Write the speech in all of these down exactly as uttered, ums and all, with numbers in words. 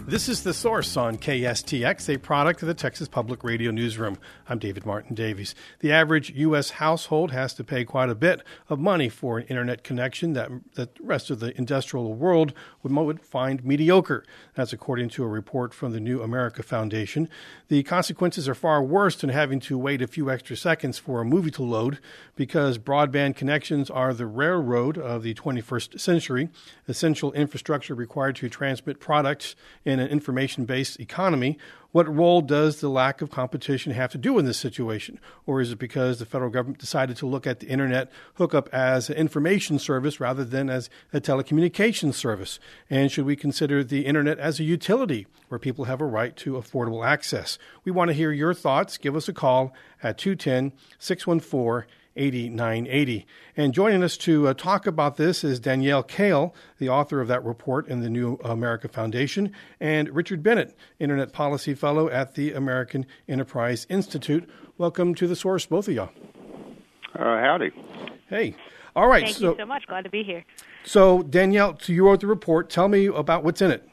This is The Source on K S T X, a product of the Texas Public Radio Newsroom. I'm David Martin Davies. The average U S household has to pay quite a bit of money for an internet connection that, that the rest of the industrial world would, would find mediocre. That's according to a report from the New America Foundation. The consequences are far worse than having to wait a few extra seconds for a movie to load, because broadband connections are the railroad of the twenty-first century, essential infrastructure required to transmit products in an information-based economy. What role does the lack of competition have to do in this situation? Or is it because the federal government decided to look at the internet hookup as an information service rather than as a telecommunications service? And should we consider the internet as a utility where people have a right to affordable access? We want to hear your thoughts. Give us a call at two one zero, six one four, eight nine eight zero. And joining us to uh, talk about this is Danielle Kale, the author of that report in the New America Foundation, and Richard Bennett, Internet Policy Fellow at the American Enterprise Institute. Welcome to The Source, both of y'all. Uh, howdy. Hey. All right. Thank so, you so much. Glad to be here. So, Danielle, so you wrote the report. Tell me about what's in it.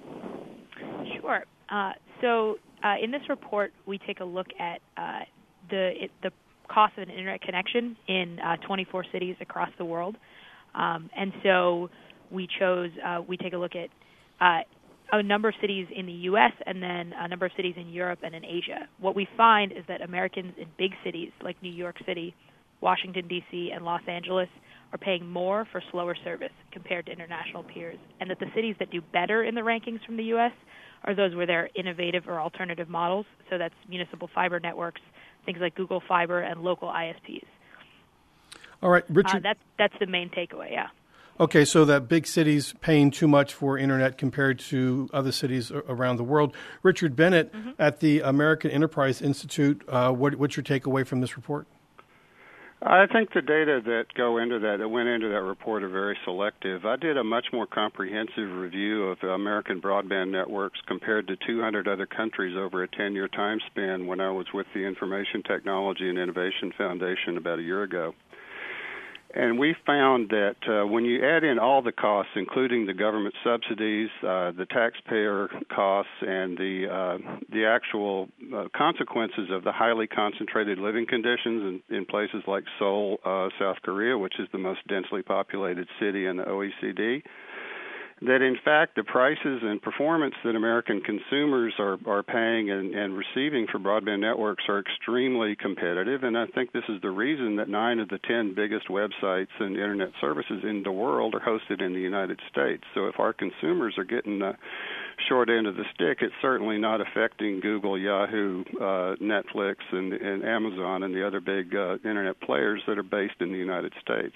Sure. Uh, so, uh, in this report, we take a look at uh, the it, the cost of an internet connection in uh, twenty-four cities across the world. Um, and so we chose, uh, we take a look at uh, a number of cities in the U S and then a number of cities in Europe and in Asia. What we find is that Americans in big cities like New York City, Washington, D C, and Los Angeles are paying more for slower service compared to international peers, and that the cities that do better in the rankings from the U S are those where there are innovative or alternative models. So that's municipal fiber networks, things like Google Fiber, and local I S Ps. All right, Richard. Uh, that's, that's the main takeaway, yeah. Okay, so that big cities paying too much for internet compared to other cities around the world. Richard Bennett mm-hmm. at the American Enterprise Institute, uh, what, what's your takeaway from this report? I think the data that go into that, that went into that report, are very selective. I did a much more comprehensive review of American broadband networks compared to two hundred other countries over a ten-year time span when I was with the Information Technology and Innovation Foundation about a year ago. And we found that uh, when you add in all the costs, including the government subsidies, uh, the taxpayer costs, and the uh, the actual uh, consequences of the highly concentrated living conditions in, in places like Seoul, uh, South Korea, which is the most densely populated city in the O E C D, that in fact the prices and performance that American consumers are, are paying and, and receiving for broadband networks are extremely competitive, and I think this is the reason that nine of the ten biggest websites and internet services in the world are hosted in the United States. So if our consumers are getting the short end of the stick, it's certainly not affecting Google, Yahoo, uh, Netflix, and, and Amazon and the other big uh, internet players that are based in the United States.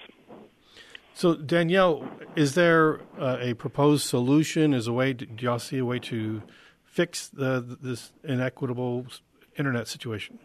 So, Danielle, is there uh, a proposed solution? Is a way? Do y'all see a way to fix the, this inequitable internet situation?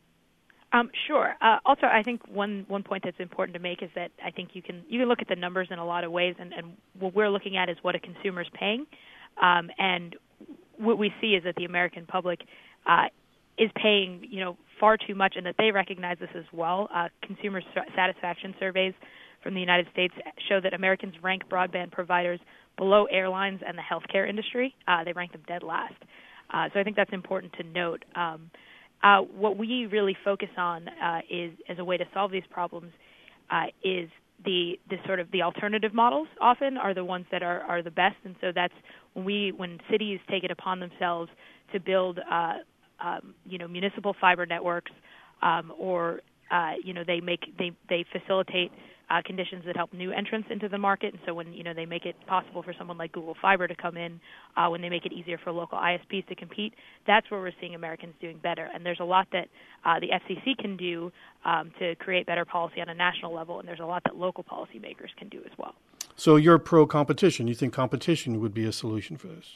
Um, sure. Uh, also, I think one, one point that's important to make is that I think you can you can look at the numbers in a lot of ways, and, and what we're looking at is what a consumer is paying, um, and what we see is that the American public uh, is paying, you know, far too much, and that they recognize this as well. Uh, consumer satisfaction surveys from the United States show that Americans rank broadband providers below airlines and the healthcare industry. Uh, they rank them dead last. Uh, so I think that's important to note. Um, uh, what we really focus on uh, is, as a way to solve these problems, uh, is the, the sort of the alternative models often are the ones that are, are the best. And so that's when we when cities take it upon themselves to build, uh, um, you know, municipal fiber networks, um, or uh, you know, they make they they facilitate Uh, conditions that help new entrants into the market. And so when, you know, they make it possible for someone like Google Fiber to come in, uh, when they make it easier for local I S Ps to compete, that's where we're seeing Americans doing better. And there's a lot that uh, the F C C can do um, to create better policy on a national level, and there's a lot that local policymakers can do as well. So you're pro-competition. You think competition would be a solution for this?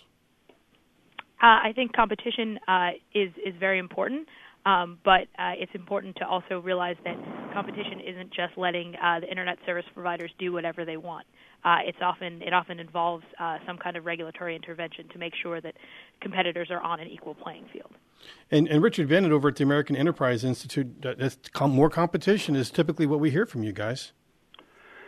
Uh, I think competition uh, is, is very important. Um, but uh, it's important to also realize that competition isn't just letting uh, the internet service providers do whatever they want. Uh, it's often it often involves uh, some kind of regulatory intervention to make sure that competitors are on an equal playing field. And, and Richard Bennett over at the American Enterprise Institute, that's, more competition is typically what we hear from you guys.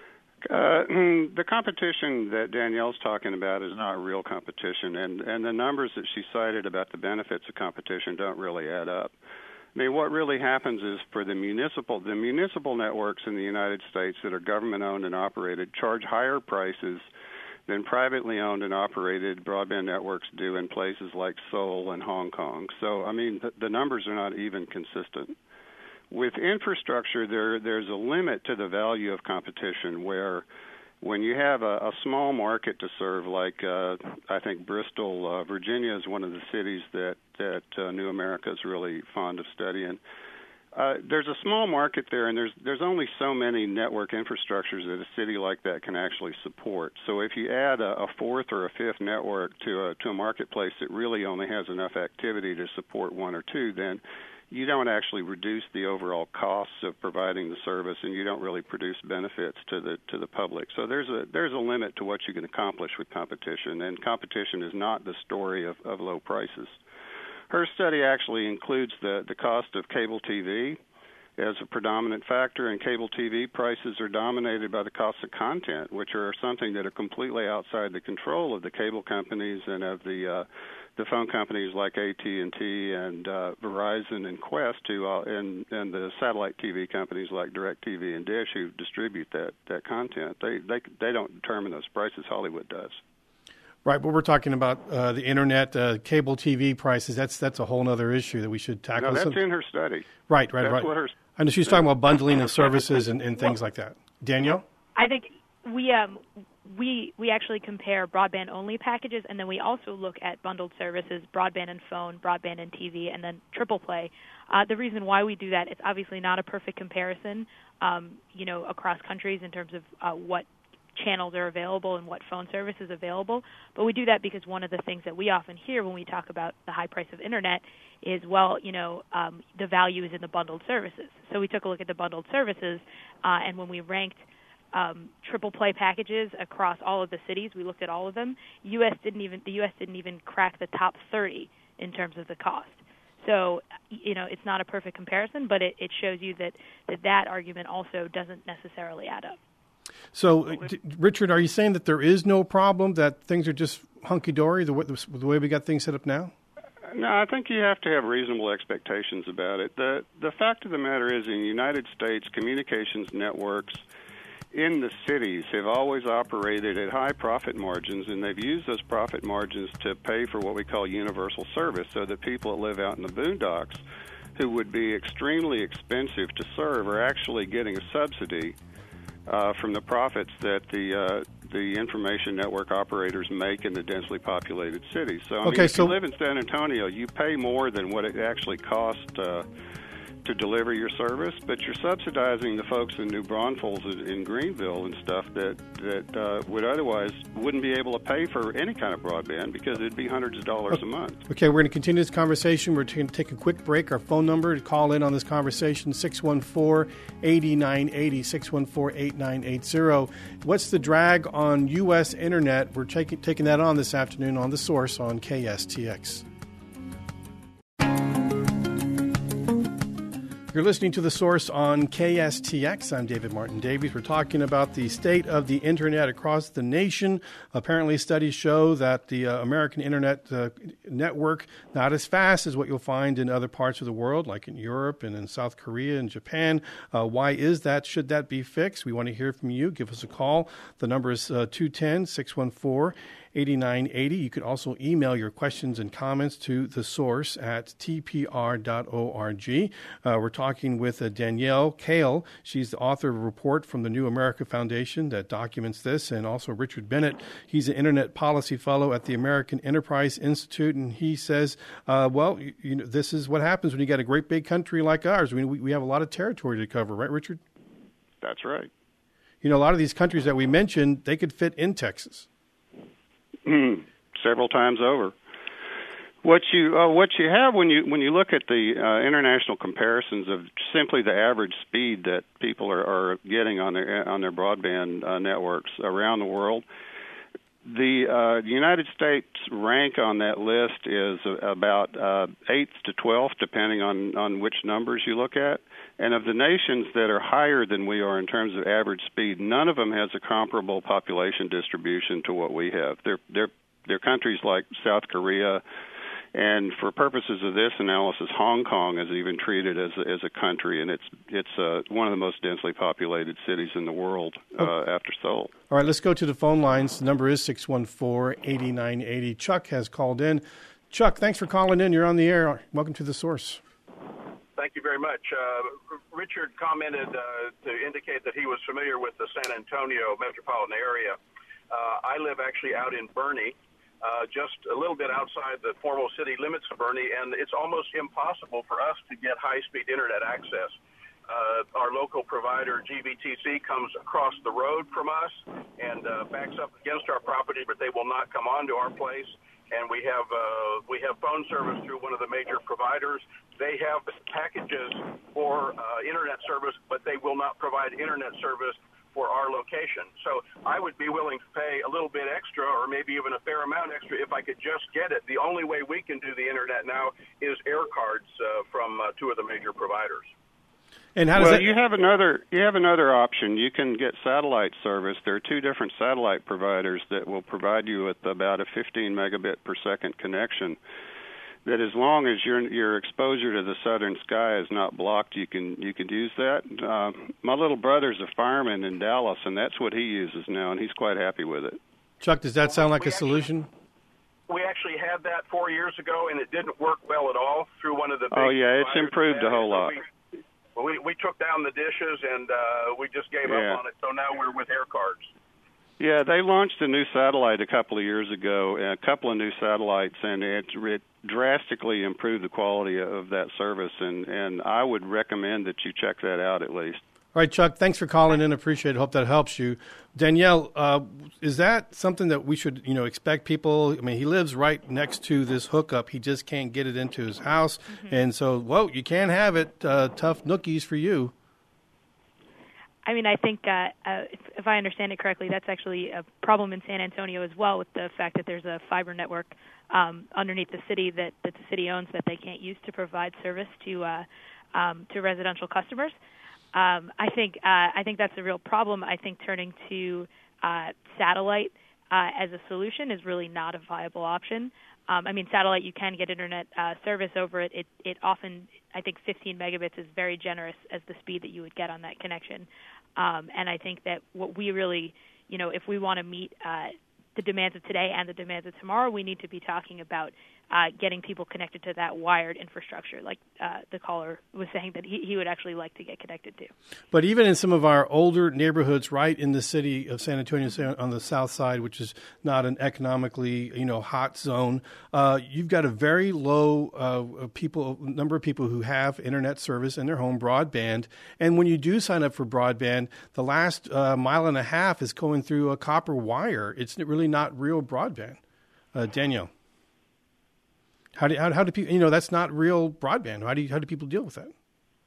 Uh, the competition that Danielle's talking about is not real competition, and, and the numbers that she cited about the benefits of competition don't really add up. I mean, what really happens is for the municipal, the municipal networks in the United States that are government-owned and operated charge higher prices than privately owned and operated broadband networks do in places like Seoul and Hong Kong. So, I mean, the, the numbers are not even consistent. With infrastructure, there there's a limit to the value of competition where when you have a, a small market to serve, like uh, I think Bristol, uh, Virginia is one of the cities that, that uh, New America is really fond of studying. Uh, there's a small market there, and there's there's only so many network infrastructures that a city like that can actually support. So if you add a, a fourth or a fifth network to a, to a marketplace that really only has enough activity to support one or two, then you don't actually reduce the overall costs of providing the service, and you don't really produce benefits to the to the public. So there's a there's a limit to what you can accomplish with competition, and competition is not the story of, of low prices. Her study actually includes the, the cost of cable T V as a predominant factor, and cable T V prices are dominated by the cost of content, which are something that are completely outside the control of the cable companies and of the uh, the phone companies like A T and T and uh, Verizon and Qwest, who, uh, and, and the satellite T V companies like DirecTV and Dish, who distribute that, that content. They, they they don't determine those prices. Hollywood does. Right, but we're talking about uh, the internet, uh, cable T V prices. That's that's a whole other issue that we should tackle. No, that's in her study. Right, right, that's right. What her, I know she's talking about bundling of services and, and things like that. Danielle? I think we um, we we actually compare broadband-only packages, and then we also look at bundled services, broadband and phone, broadband and T V, and then triple play. Uh, the reason why we do that, it's obviously not a perfect comparison, um, you know, across countries in terms of uh, what channels are available and what phone service is available, but we do that because one of the things that we often hear when we talk about the high price of internet is, well, you know, um, the value is in the bundled services. So we took a look at the bundled services, uh, and when we ranked um, triple play packages across all of the cities, we looked at all of them. U S didn't even the U S didn't even crack the top thirty in terms of the cost. So, you know, it's not a perfect comparison, but it, it shows you that, that that argument also doesn't necessarily add up. So, d- Richard, are you saying that there is no problem, that things are just hunky-dory, the way, the way we got things set up now? No, I think you have to have reasonable expectations about it. The the fact of the matter is, in the United States, communications networks in the cities have always operated at high profit margins, and they've used those profit margins to pay for what we call universal service, so that people that live out in the boondocks, who would be extremely expensive to serve, are actually getting a subsidy Uh, from the profits that the uh, the information network operators make in the densely populated cities. So, I okay, mean, if so you live in San Antonio, you pay more than what it actually costs uh, to deliver your service, but you're subsidizing the folks in New Braunfels and in Greenville and stuff that that uh, would otherwise wouldn't be able to pay for any kind of broadband because it'd be hundreds of dollars okay. a month. Okay, we're going to continue this conversation. We're going to take a quick break. Our phone number to call in on this conversation, six one four, eight nine eight zero, six one four, eight nine eight zero. What's the drag on U S internet? We're taking taking that on this afternoon on The Source on K S T X. You're listening to The Source on K S T X. I'm David Martin Davies. We're talking about the state of the internet across the nation. Apparently, studies show that the uh, American internet uh, network not as fast as what you'll find in other parts of the world, like in Europe and in South Korea and Japan. Uh, why is that? Should that be fixed? We want to hear from you. Give us a call. The number is uh, two one zero, six one four, eight nine eight zero. You can also email your questions and comments to The Source at t p r dot org. Uh, we're talking with uh, Danielle Kale. She's the author of a report from the New America Foundation that documents this, and also Richard Bennett. He's an Internet Policy Fellow at the American Enterprise Institute, and he says, uh, well, you, you know, this is what happens when you got a great big country like ours. I mean, we, we have a lot of territory to cover, right, Richard? That's right. You know, a lot of these countries that we mentioned, they could fit in Texas. Several times over. What you uh, what you have when you when you look at the uh, international comparisons of simply the average speed that people are, are getting on their on their broadband uh, networks around the world, The uh, United States rank on that list is about uh, eighth to twelfth, depending on, on which numbers you look at. And of the nations that are higher than we are in terms of average speed, none of them has a comparable population distribution to what we have. They're, they're, they're countries like South Korea, and for purposes of this analysis, Hong Kong is even treated as a, as a country, and it's it's uh, one of the most densely populated cities in the world uh, oh. after Seoul. All right, let's go to the phone lines. The number is six one four, eight nine eight zero. Chuck has called in. Chuck, thanks for calling in. You're on the air. Welcome to The Source. Thank you very much. Uh, Richard commented uh, to indicate that he was familiar with the San Antonio metropolitan area. Uh, I live actually out in Boerne, uh, just a little bit outside the formal city limits of Boerne, and it's almost impossible for us to get high-speed internet access. Uh, our local provider, G V T C, comes across the road from us and uh, backs up against our property, but they will not come onto our place. And we have uh, we have phone service through one of the major providers. They have packages for uh, internet service, but they will not provide internet service for our location. So I would be willing to pay a little bit extra, or maybe even a fair amount extra, if I could just get it. The only way we can do the internet now is air cards uh, from uh, two of the major providers. And how does well, that... you have another you have another option. You can get satellite service. There are two different satellite providers that will provide you with about a fifteen megabit per second connection. That as long as your your exposure to the southern sky is not blocked, you can you can use that. Uh, my little brother's a fireman in Dallas, and that's what he uses now, and he's quite happy with it. Chuck, does that sound like a solution? We actually had that four years ago, and it didn't work well at all through one of the big Oh yeah, it's improved a whole lot. We we took down the dishes and uh, we just gave yeah. up on it. So now we're with air cards. Yeah, they launched a new satellite a couple of years ago, a couple of new satellites, and it, it drastically improved the quality of that service. And, and I would recommend that you check that out at least. All right, Chuck, thanks for calling in. Appreciate it. Hope that helps you. Danielle, uh, is that something that we should, you know, expect people? I mean, he lives right next to this hookup. He just can't get it into his house. Mm-hmm. And so, whoa, you can't have it. Uh, tough nookies for you. I mean, I think uh, uh, if, if I understand it correctly, that's actually a problem in San Antonio as well, with the fact that there's a fiber network um, underneath the city that, that the city owns that they can't use to provide service to uh, um, to residential customers. Um, I think uh, I think that's a real problem. I think turning to uh, satellite uh, as a solution is really not a viable option. Um, I mean, satellite, you can get internet uh, service over it. It it often, I think fifteen megabits is very generous as the speed that you would get on that connection. Um, and I think that what we really, you know, if we want to meet uh, the demands of today and the demands of tomorrow, we need to be talking about uh, getting people connected to that wired infrastructure, like uh, the caller was saying that he, he would actually like to get connected to. But even in some of our older neighborhoods right in the city of San Antonio, on the south side, which is not an economically, you know, hot zone, uh, you've got a very low uh, people number of people who have internet service in their home, broadband. And when you do sign up for broadband, the last uh, mile and a half is going through a copper wire. It's really not real broadband. Uh, Danielle. How do how, how do people, you know, that's not real broadband. How do you, how do people deal with that?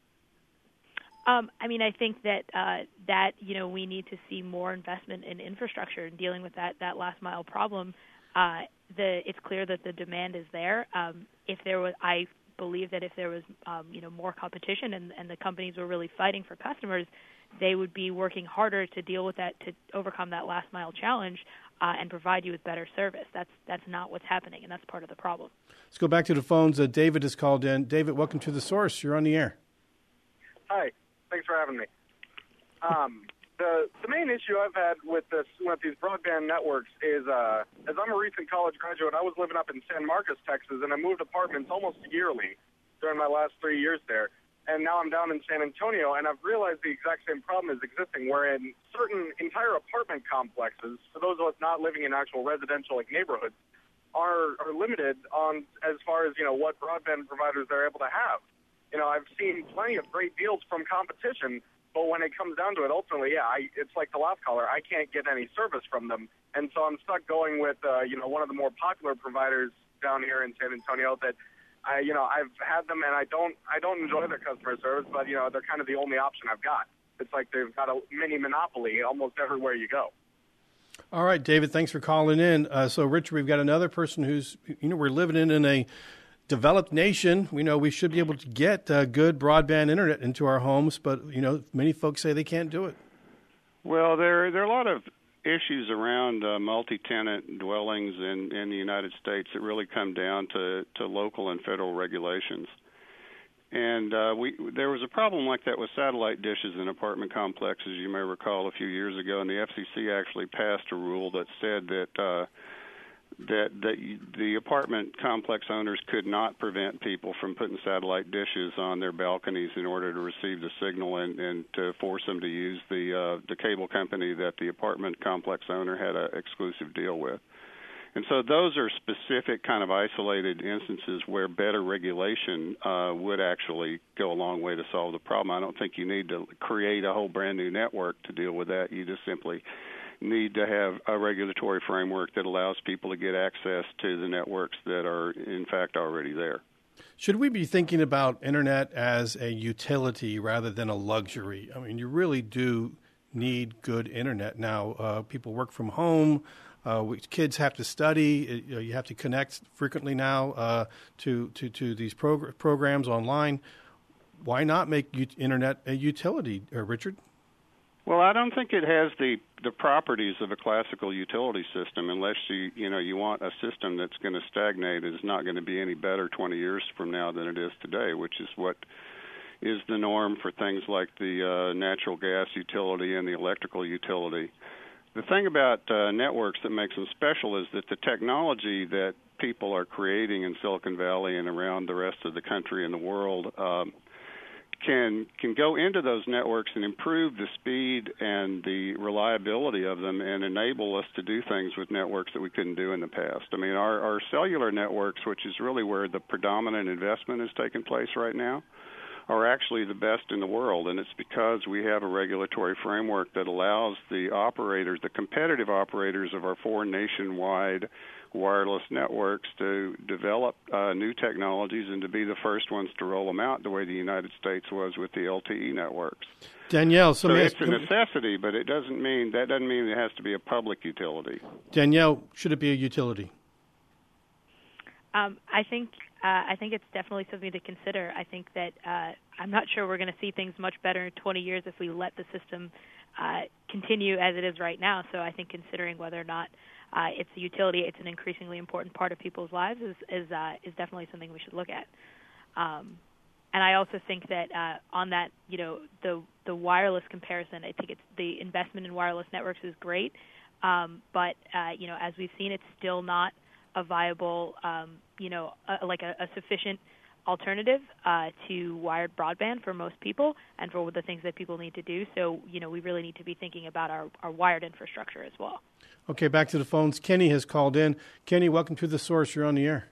Um, I mean, I think that uh, that you know we need to see more investment in infrastructure and dealing with that that last mile problem. Uh, the it's clear that the demand is there. Um, if there was, I believe that if there was um, you know more competition and, and the companies were really fighting for customers, they would be working harder to deal with that, to overcome that last mile challenge uh, and provide you with better service. That's that's not what's happening, and that's part of the problem. Let's go back to the phones. Uh, David has called in. David, welcome to The Source. You're on the air. Hi. Thanks for having me. Um, the the main issue I've had with this with these broadband networks is, uh, as I'm a recent college graduate, I was living up in San Marcos, Texas, and I moved apartments almost yearly during my last three years there. And now I'm down in San Antonio, and I've realized the exact same problem is existing, wherein certain entire apartment complexes, for those of us not living in actual residential like neighborhoods, are are limited on as far as, you know, what broadband providers they're able to have. You know, I've seen plenty of great deals from competition, but when it comes down to it, ultimately, yeah, I, it's like the last caller. I can't get any service from them, and so I'm stuck going with, uh, you know, one of the more popular providers down here in San Antonio that, I, you know, I've had them, and I don't, I don't enjoy their customer service, but you know, they're kind of the only option I've got. It's like they've got a mini monopoly almost everywhere you go. All right, David, thanks for calling in. Uh, so, Richard, we've got another person who's, you know, we're living in, in a developed nation. We know we should be able to get uh, good broadband internet into our homes, but, you know, many folks say they can't do it. Well, there, there are a lot of issues around uh, multi-tenant dwellings in, in the United States that really come down to, to local and federal regulations. And uh, we there was a problem like that with satellite dishes in apartment complexes, you may recall, a few years ago, and the F C C actually passed a rule that said that uh, that that the apartment complex owners could not prevent people from putting satellite dishes on their balconies in order to receive the signal and, and to force them to use the uh, the cable company that the apartment complex owner had an exclusive deal with. And so those are specific kind of isolated instances where better regulation uh, would actually go a long way to solve the problem. I don't think you need to create a whole brand new network to deal with that. You just simply need to have a regulatory framework that allows people to get access to the networks that are, in fact, already there. Should we be thinking about internet as a utility rather than a luxury? I mean, you really do need good internet now. Uh, people work from home. Uh, we, kids have to study. You know, you have to connect frequently now uh, to, to, to these progr- programs online. Why not make u- internet a utility, uh, Richard? Well, I don't think it has the, the properties of a classical utility system unless you you know you want a system that's going to stagnate and is not going to be any better twenty years from now than it is today, which is what is the norm for things like the uh, natural gas utility and the electrical utility. The thing about uh, networks that makes them special is that the technology that people are creating in Silicon Valley and around the rest of the country and the world um, can can go into those networks and improve the speed and the reliability of them and enable us to do things with networks that we couldn't do in the past. I mean, our, our cellular networks, which is really where the predominant investment is taking place right now, are actually the best in the world, and it's because we have a regulatory framework that allows the operators, the competitive operators of our four nationwide wireless networks to develop uh, new technologies and to be the first ones to roll them out the way the United States was with the L T E networks. Danielle, so, so it's a necessity, but it doesn't mean that doesn't mean it has to be a public utility. Danielle, should it be a utility? Um, I think uh, I think it's definitely something to consider. I think that uh, I'm not sure we're going to see things much better in twenty years if we let the system uh, continue as it is right now. So I think considering whether or not uh, it's a utility, it's an increasingly important part of people's lives, is is, uh, is definitely something we should look at. Um, and I also think that uh, on that, you know, the the wireless comparison, I think it's the investment in wireless networks is great, um, but uh, you know, as we've seen, it's still not a viable, um, you know, a, like a, a sufficient alternative uh, to wired broadband for most people and for the things that people need to do. So, you know, we really need to be thinking about our, our wired infrastructure as well. Okay, back to the phones. Kenny has called in. Kenny, welcome to The Source. You're on the air.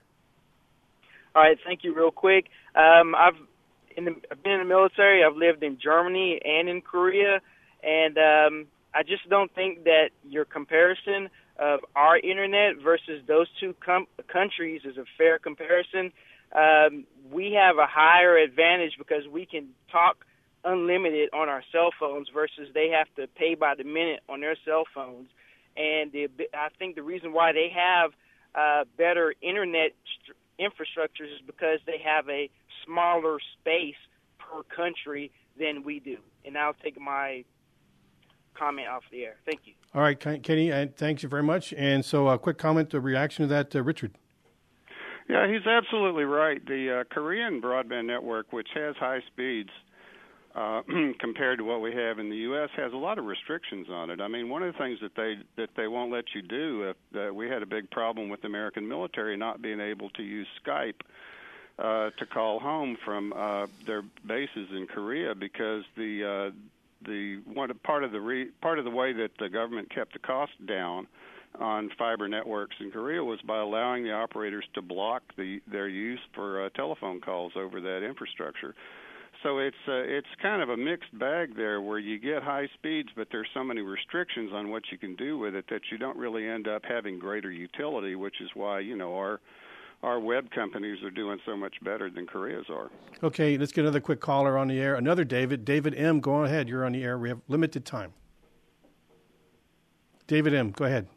All right, thank you real quick. Um, I've, in the, I've been in the military. I've lived in Germany and in Korea, and um, I just don't think that your comparison of our internet versus those two com- countries is a fair comparison. Um, we have a higher advantage because we can talk unlimited on our cell phones versus they have to pay by the minute on their cell phones. And the, I think the reason why they have uh, better internet st- infrastructures is because they have a smaller space per country than we do. And I'll take my comment off the air. Thank you. All right, Kenny, uh, thanks you very much. And so a uh, quick comment, a reaction to that, uh, Richard. Yeah, he's absolutely right. The uh, Korean broadband network, which has high speeds uh, compared to what we have in the U S, has a lot of restrictions on it. I mean, one of the things that they that they won't let you do, if, uh, we had a big problem with the American military not being able to use Skype uh, to call home from uh, their bases in Korea because the uh, the one part of the re, part of the way that the government kept the cost down on fiber networks in Korea was by allowing the operators to block the their use for uh, telephone calls over that infrastructure. So it's uh, it's kind of a mixed bag there where you get high speeds, but there's so many restrictions on what you can do with it that you don't really end up having greater utility, which is why, you know, our our web companies are doing so much better than Korea's are. Okay, let's get another quick caller on the air. Another David. David M., go ahead. You're on the air. We have limited time. David M., go ahead.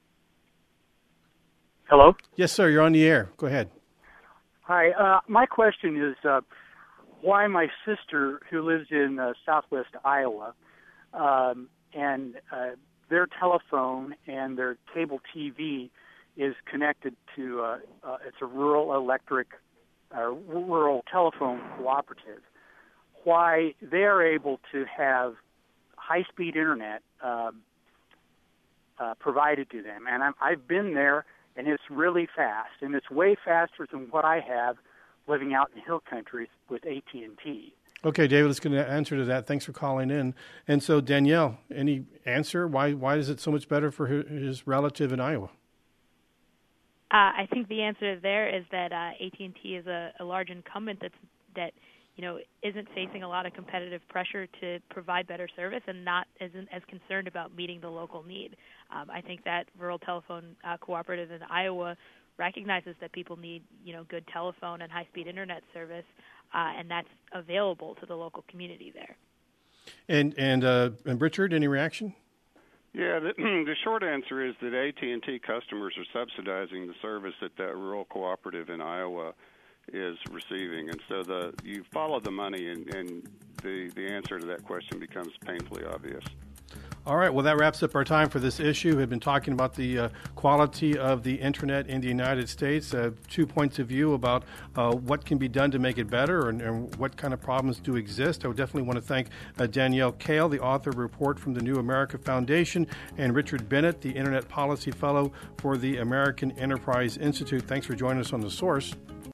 Hello? Yes, sir. You're on the air. Go ahead. Hi. Uh, my question is uh, why my sister, who lives in uh, southwest Iowa, um, and uh, their telephone and their cable T V is connected to, uh, uh, it's a rural electric, uh, rural telephone cooperative, why they're able to have high-speed internet um, uh, provided to them. And I'm, I've been there, and it's really fast, and it's way faster than what I have living out in hill country with A T and T. Okay, David, let's get an answer to that. Thanks for calling in. And so, Danielle, any answer? Why why is it so much better for his relative in Iowa? Uh, I think the answer there is that uh, A T and T is a, a large incumbent that's, that you know isn't facing a lot of competitive pressure to provide better service and not isn't as concerned about meeting the local need. Um, I think that rural telephone uh, cooperative in Iowa recognizes that people need, you know, good telephone and high-speed internet service, uh, and that's available to the local community there. And and uh, and Richard, any reaction? Yeah, the, the short answer is that A T and T customers are subsidizing the service that that rural cooperative in Iowa is receiving, and so the you follow the money, and, and the the answer to that question becomes painfully obvious. All right, well, that wraps up our time for this issue. We've been talking about the uh, quality of the Internet in the United States, uh, two points of view about uh, what can be done to make it better and, and what kind of problems do exist. I would definitely want to thank uh, Danielle Kale, the author of a report from the New America Foundation, and Richard Bennett, the Internet Policy Fellow for the American Enterprise Institute. Thanks for joining us on The Source.